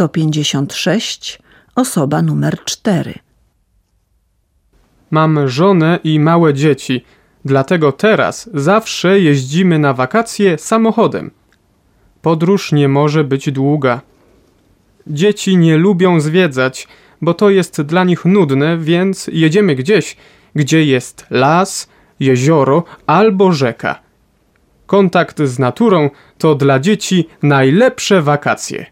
156, osoba numer 4. Mam żonę i małe dzieci, dlatego teraz zawsze jeździmy na wakacje samochodem. Podróż nie może być długa. Dzieci nie lubią zwiedzać, bo to jest dla nich nudne, więc jedziemy gdzieś, gdzie jest las, jezioro albo rzeka. Kontakt z naturą to dla dzieci najlepsze wakacje.